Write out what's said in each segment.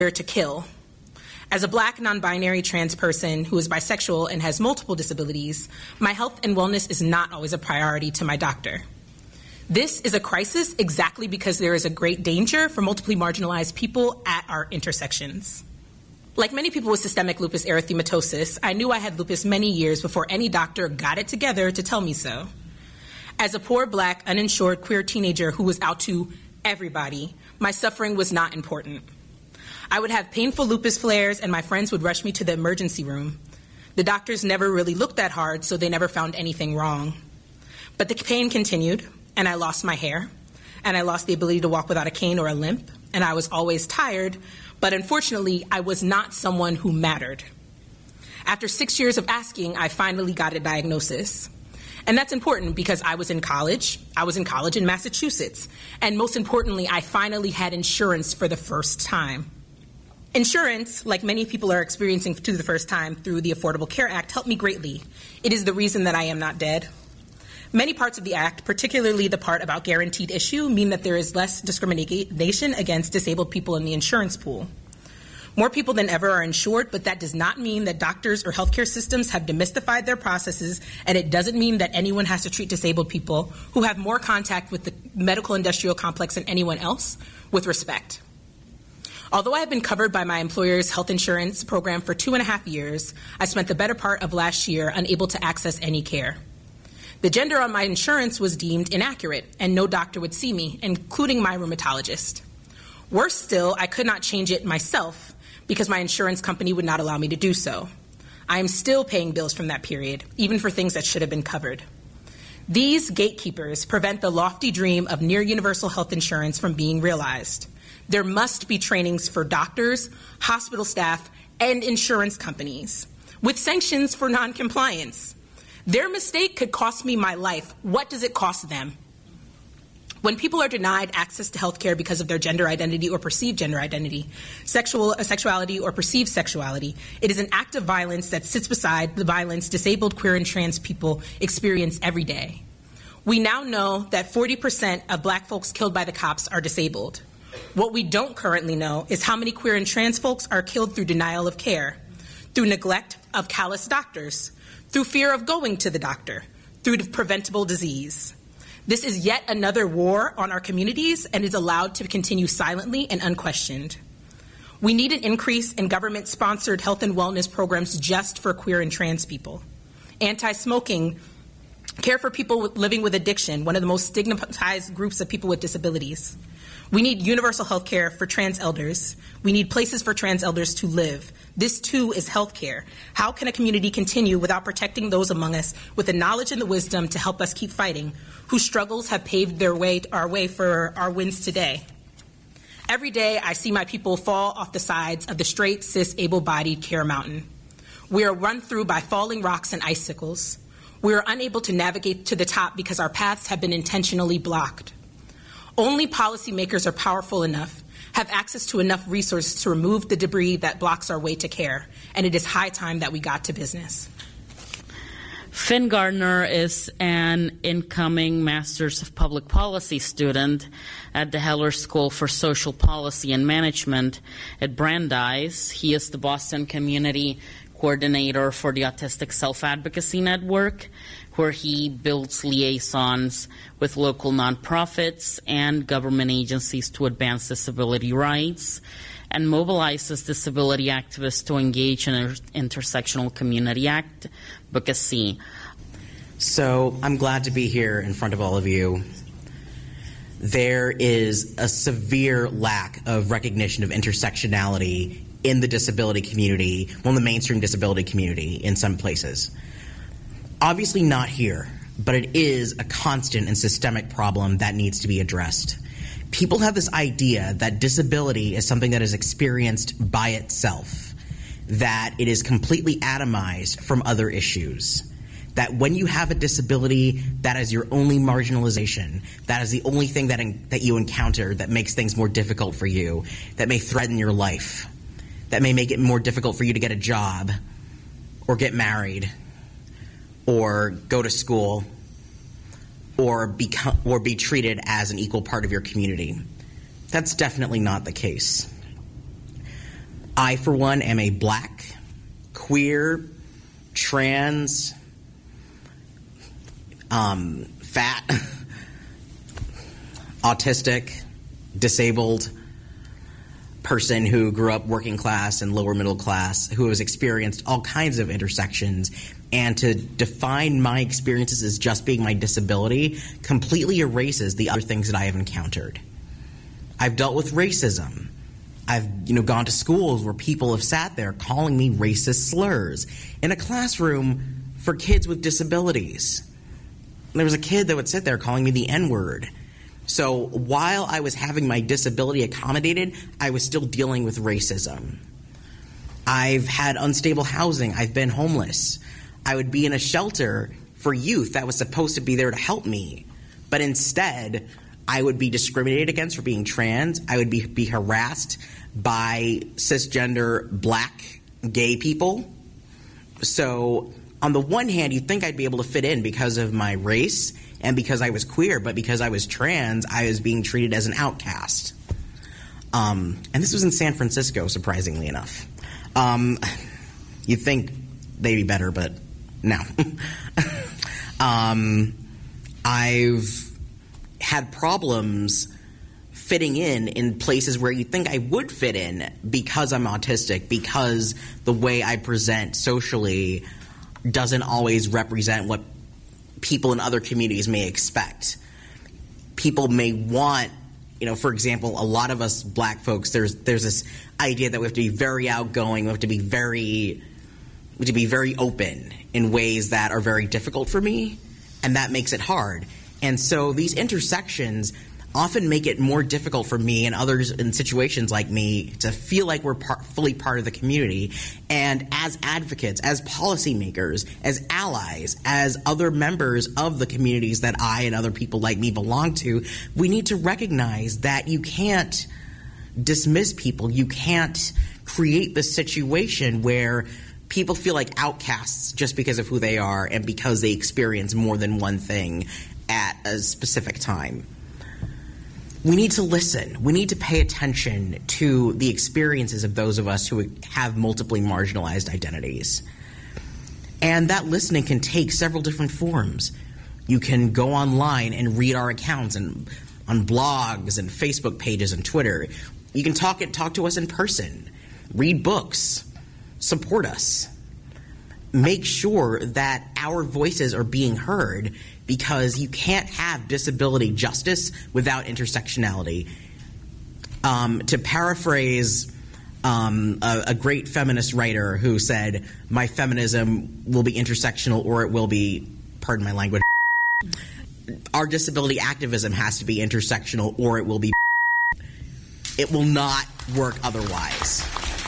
to kill. As a Black, non-binary trans person who is bisexual and has multiple disabilities, my health and wellness is not always a priority to my doctor. This is a crisis exactly because there is a great danger for multiply marginalized people at our intersections. Like many people with systemic lupus erythematosus, I knew I had lupus many years before any doctor got it together to tell me so. As a poor, Black, uninsured, queer teenager who was out to everybody, my suffering was not important. I would have painful lupus flares and my friends would rush me to the emergency room. The doctors never really looked that hard, so they never found anything wrong. But the pain continued, and I lost my hair, and I lost the ability to walk without a cane or a limp, and I was always tired, but unfortunately, I was not someone who mattered. After 6 years of asking, I finally got a diagnosis. And that's important because I was in college in Massachusetts, and most importantly, I finally had insurance for the first time. Insurance, like many people are experiencing for the first time through the Affordable Care Act, helped me greatly. It is the reason that I am not dead. Many parts of the Act, particularly the part about guaranteed issue, mean that there is less discrimination against disabled people in the insurance pool. More people than ever are insured, but that does not mean that doctors or healthcare systems have demystified their processes, and it doesn't mean that anyone has to treat disabled people who have more contact with the medical industrial complex than anyone else with respect. Although I have been covered by my employer's health insurance program for 2.5 years, I spent the better part of last year unable to access any care. The gender on my insurance was deemed inaccurate, and no doctor would see me, including my rheumatologist. Worse still, I could not change it myself because my insurance company would not allow me to do so. I am still paying bills from that period, even for things that should have been covered. These gatekeepers prevent the lofty dream of near universal health insurance from being realized. There must be trainings for doctors, hospital staff, and insurance companies, with sanctions for noncompliance. Their mistake could cost me my life. What does it cost them? When people are denied access to health care because of their gender identity or perceived gender identity, sexuality or perceived sexuality, it is an act of violence that sits beside the violence disabled, queer, and trans people experience every day. We now know that 40% of Black folks killed by the cops are disabled. What we don't currently know is how many queer and trans folks are killed through denial of care, through neglect of callous doctors, through fear of going to the doctor, through preventable disease. This is yet another war on our communities and is allowed to continue silently and unquestioned. We need an increase in government-sponsored health and wellness programs just for queer and trans people. Anti-smoking, care for people living with addiction, one of the most stigmatized groups of people with disabilities. We need universal health care for trans elders. We need places for trans elders to live. This, too, is health care. How can a community continue without protecting those among us with the knowledge and the wisdom to help us keep fighting, whose struggles have paved our way for our wins today? Every day, I see my people fall off the sides of the straight, cis, able-bodied care mountain. We are run through by falling rocks and icicles. We are unable to navigate to the top because our paths have been intentionally blocked. Only policymakers are powerful enough, have access to enough resources to remove the debris that blocks our way to care, and it is high time that we got to business. Finn Gardner is an incoming Masters of Public Policy student at the Heller School for Social Policy and Management at Brandeis. He is the Boston Community Coordinator for the Autistic Self-Advocacy Network, where he builds liaisons with local nonprofits and government agencies to advance disability rights and mobilizes disability activists to engage in intersectional community advocacy. So I'm glad to be here in front of all of you. There is a severe lack of recognition of intersectionality in the disability community, well, in the mainstream disability community in some places. Obviously not here, but it is a constant and systemic problem that needs to be addressed. People have this idea that disability is something that is experienced by itself, that it is completely atomized from other issues, that when you have a disability, that is your only marginalization, that is the only thing that you encounter that makes things more difficult for you, that may threaten your life, that may make it more difficult for you to get a job or get married or go to school, or be treated as an equal part of your community. That's definitely not the case. I, for one, am a black, queer, trans, fat, autistic, disabled person who grew up working class and lower middle class, who has experienced all kinds of intersections. And to define my experiences as just being my disability completely erases the other things that I have encountered. I've dealt with racism. I've gone to schools where people have sat there calling me racist slurs in a classroom for kids with disabilities. There was a kid that would sit there calling me the N-word. So while I was having my disability accommodated, I was still dealing with racism. I've had unstable housing. I've been homeless. I would be in a shelter for youth that was supposed to be there to help me. But instead, I would be discriminated against for being trans. I would be harassed by cisgender black gay people. So on the one hand, you'd think I'd be able to fit in because of my race and because I was queer, but because I was trans, I was being treated as an outcast. And this was in San Francisco, surprisingly enough. You'd think they'd be better, but no. I've had problems fitting in places where you'd think I would fit in because I'm autistic, because the way I present socially doesn't always represent what people in other communities may expect. People may want, for example, a lot of us black folks, there's this idea that we have to be very outgoing, we have to be very open in ways that are very difficult for me, and that makes it hard. And so these intersections often make it more difficult for me and others in situations like me to feel like we're fully part of the community. And as advocates, as policymakers, as allies, as other members of the communities that I and other people like me belong to, we need to recognize that you can't dismiss people. You can't create the situation where people feel like outcasts just because of who they are and because they experience more than one thing at a specific time. We need to listen. We need to pay attention to the experiences of those of us who have multiply marginalized identities. And that listening can take several different forms. You can go online and read our accounts and on blogs and Facebook pages and Twitter. You can talk to us in person, read books, support us. Make sure that our voices are being heard, because you can't have disability justice without intersectionality. To paraphrase a great feminist writer who said, "My feminism will be intersectional or it will be," pardon my language, our disability activism has to be intersectional or it will be. It will not work otherwise.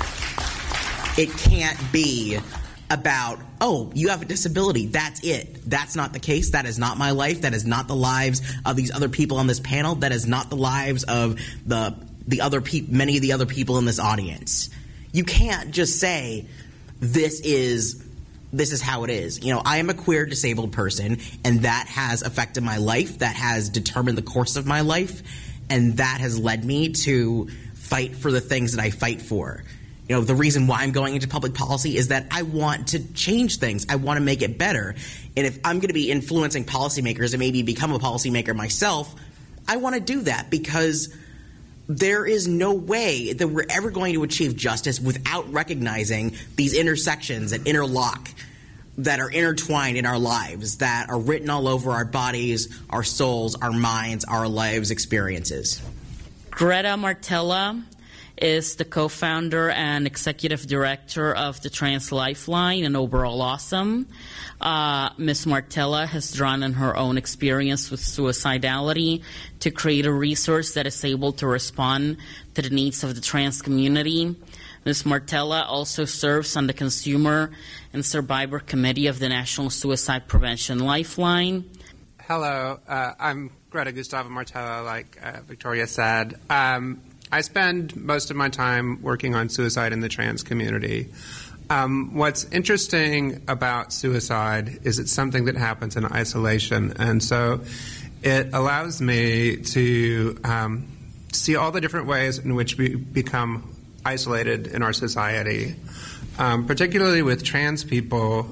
It can't be about, oh, you have a disability, that's it. That's not the case. That is not my life. That is not the lives of these other people on this panel. That is not the lives of many of the other people in this audience. You can't just say, this is how it is. I am a queer disabled person, and that has affected my life. That has determined the course of my life, and that has led me to fight for the things that I fight for. The reason why I'm going into public policy is that I want to change things. I want to make it better. And if I'm going to be influencing policymakers and maybe become a policymaker myself, I want to do that, because there is no way that we're ever going to achieve justice without recognizing these intersections that interlock, that are intertwined in our lives, that are written all over our bodies, our souls, our minds, our lives' experiences. Greta Martella is the co-founder and executive director of the Trans Lifeline and overall awesome. Ms. Martella has drawn on her own experience with suicidality to create a resource that is able to respond to the needs of the trans community. Ms. Martella also serves on the Consumer and Survivor Committee of the National Suicide Prevention Lifeline. Hello, I'm Greta Gustavo Martella, like Victoria said. I spend most of my time working on suicide in the trans community. What's interesting about suicide is it's something that happens in isolation, and so it allows me to see all the different ways in which we become isolated in our society, particularly with trans people.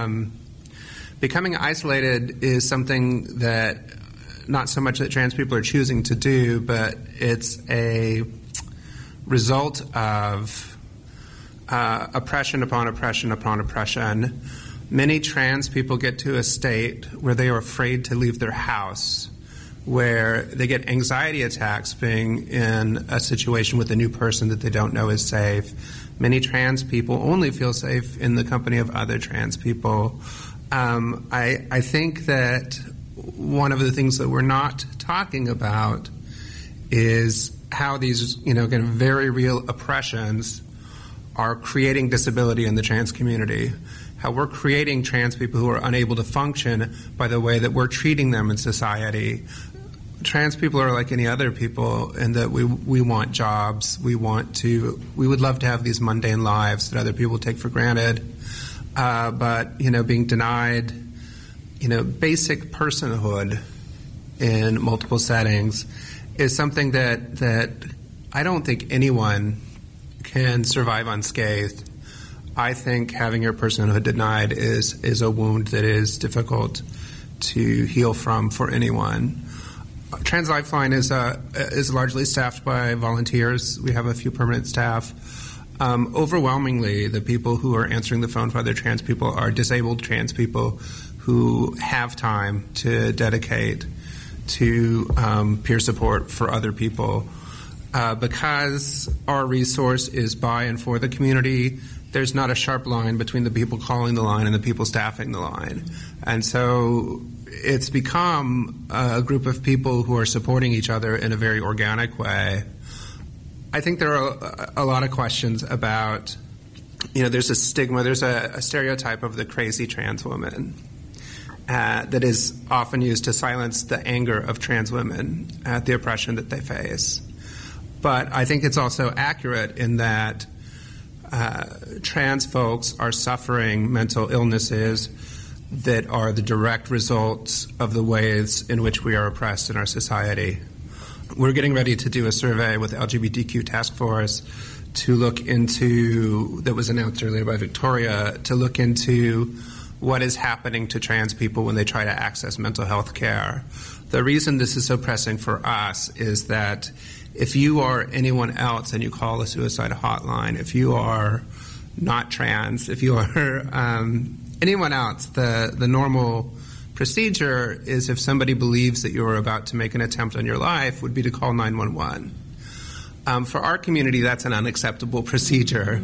Becoming isolated is something that not so much that trans people are choosing to do, but it's a result of oppression upon oppression upon oppression. Many trans people get to a state where they are afraid to leave their house, where they get anxiety attacks being in a situation with a new person that they don't know is safe. Many trans people only feel safe in the company of other trans people. I think that one of the things that we're not talking about is how these, kind of very real oppressions are creating disability in the trans community. How we're creating trans people who are unable to function by the way that we're treating them in society. Trans people are like any other people in that we want jobs. We would love to have these mundane lives that other people take for granted. But being denied, basic personhood in multiple settings is something that I don't think anyone can survive unscathed. I think having your personhood denied is a wound that is difficult to heal from for anyone. Trans Lifeline is largely staffed by volunteers. We have a few permanent staff. Overwhelmingly, the people who are answering the phone for other trans people are disabled trans people who have time to dedicate to peer support for other people. Because our resource is by and for the community, there's not a sharp line between the people calling the line and the people staffing the line. And so it's become a group of people who are supporting each other in a very organic way. I think there are a lot of questions about, there's a stigma, there's a stereotype of the crazy trans woman that is often used to silence the anger of trans women at the oppression that they face. But I think it's also accurate in that trans folks are suffering mental illnesses that are the direct results of the ways in which we are oppressed in our society. We're getting ready to do a survey with the LGBTQ Task Force to look into, that was announced earlier by Victoria, to look into what is happening to trans people when they try to access mental health care. The reason this is so pressing for us is that if you are anyone else and you call a suicide hotline, if you are not trans, if you are anyone else, the normal procedure is if somebody believes that you're about to make an attempt on your life would be to call 911. For our community, that's an unacceptable procedure.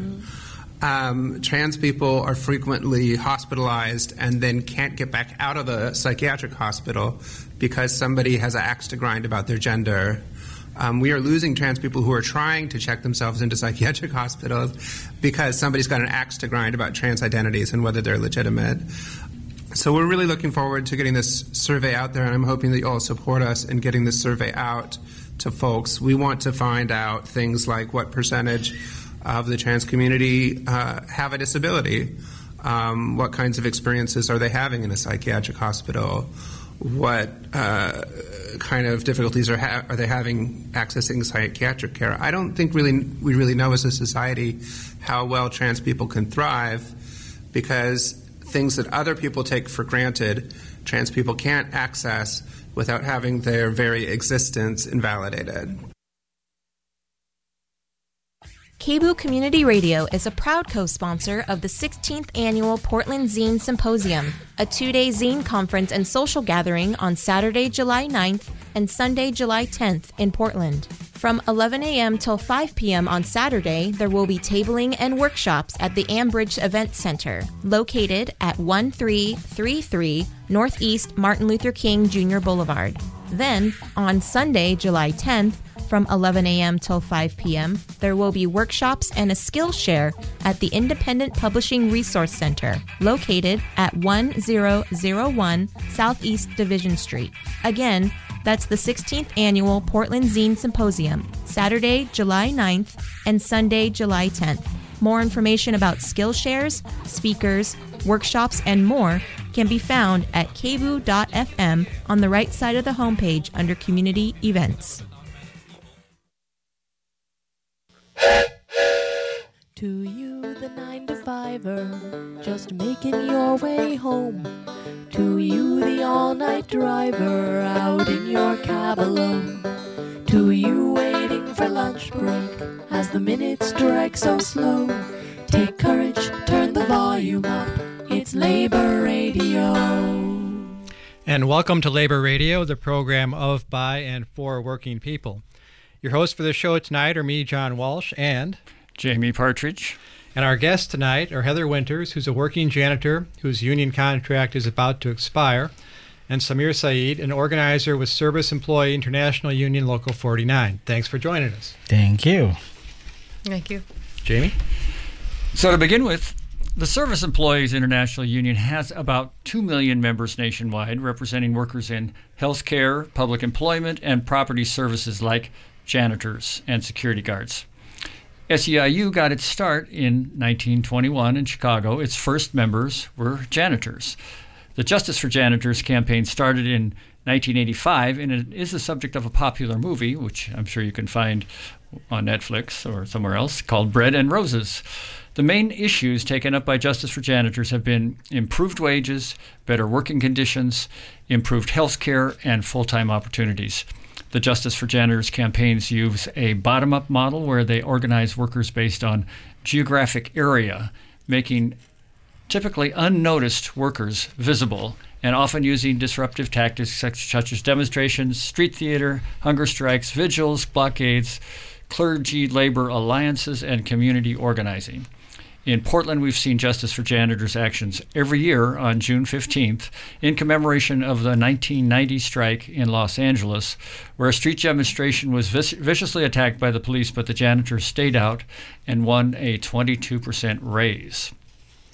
Trans people are frequently hospitalized and then can't get back out of the psychiatric hospital because somebody has an axe to grind about their gender. We are losing trans people who are trying to check themselves into psychiatric hospitals because somebody's got an axe to grind about trans identities and whether they're legitimate. So we're really looking forward to getting this survey out there, and I'm hoping that you all support us in getting this survey out to folks. We want to find out things like what percentage of the trans community have a disability, what kinds of experiences are they having in a psychiatric hospital, what kind of difficulties are they having accessing psychiatric care. I don't think we really know as a society how well trans people can thrive, because things that other people take for granted, trans people can't access without having their very existence invalidated. KBOO Community Radio is a proud co-sponsor of the 16th Annual Portland Zine Symposium, a 2-day zine conference and social gathering on Saturday, July 9th and Sunday, July 10th in Portland. From 11 a.m. till 5 p.m. on Saturday, there will be tabling and workshops at the Ambridge Event Center, located at 1333 Northeast Martin Luther King Jr. Boulevard. Then, on Sunday, July 10th, from 11 a.m. till 5 p.m., there will be workshops and a skill share at the Independent Publishing Resource Center, located at 1001 Southeast Division Street. Again, that's the 16th Annual Portland Zine Symposium, Saturday, July 9th and Sunday, July 10th. More information about skill shares, speakers, workshops, and more can be found at kboo.fm on the right side of the homepage under Community Events. To you, the 9-to-5er, just making your way home. To you, the all-night driver, out in your cab alone. To you, waiting for lunch break, as the minutes drag so slow. Take courage, turn the volume up, it's Labor Radio. And welcome to Labor Radio, the program of, by, and for working people. Your hosts for the show tonight are me, John Walsh, and Jamie Partridge. And our guests tonight are Heather Winters, who's a working janitor whose union contract is about to expire, and Samir Saeed, an organizer with Service Employee International Union Local 49. Thanks for joining us. Thank you. Thank you. Jamie? So to begin with, the Service Employees International Union has about 2 million members nationwide, representing workers in healthcare, public employment, and property services like janitors and security guards. SEIU got its start in 1921 in Chicago. Its first members were janitors. The Justice for Janitors campaign started in 1985, and it is the subject of a popular movie, which I'm sure you can find on Netflix or somewhere else, called Bread and Roses. The main issues taken up by Justice for Janitors have been improved wages, better working conditions, improved health care, and full-time opportunities. The Justice for Janitors campaigns use a bottom-up model where they organize workers based on geographic area, making typically unnoticed workers visible, and often using disruptive tactics such as demonstrations, street theater, hunger strikes, vigils, blockades, clergy labor alliances, and community organizing. In Portland, we've seen Justice for Janitors actions every year on June 15th in commemoration of the 1990 strike in Los Angeles, where a street demonstration was viciously attacked by the police, but the janitors stayed out and won a 22% raise.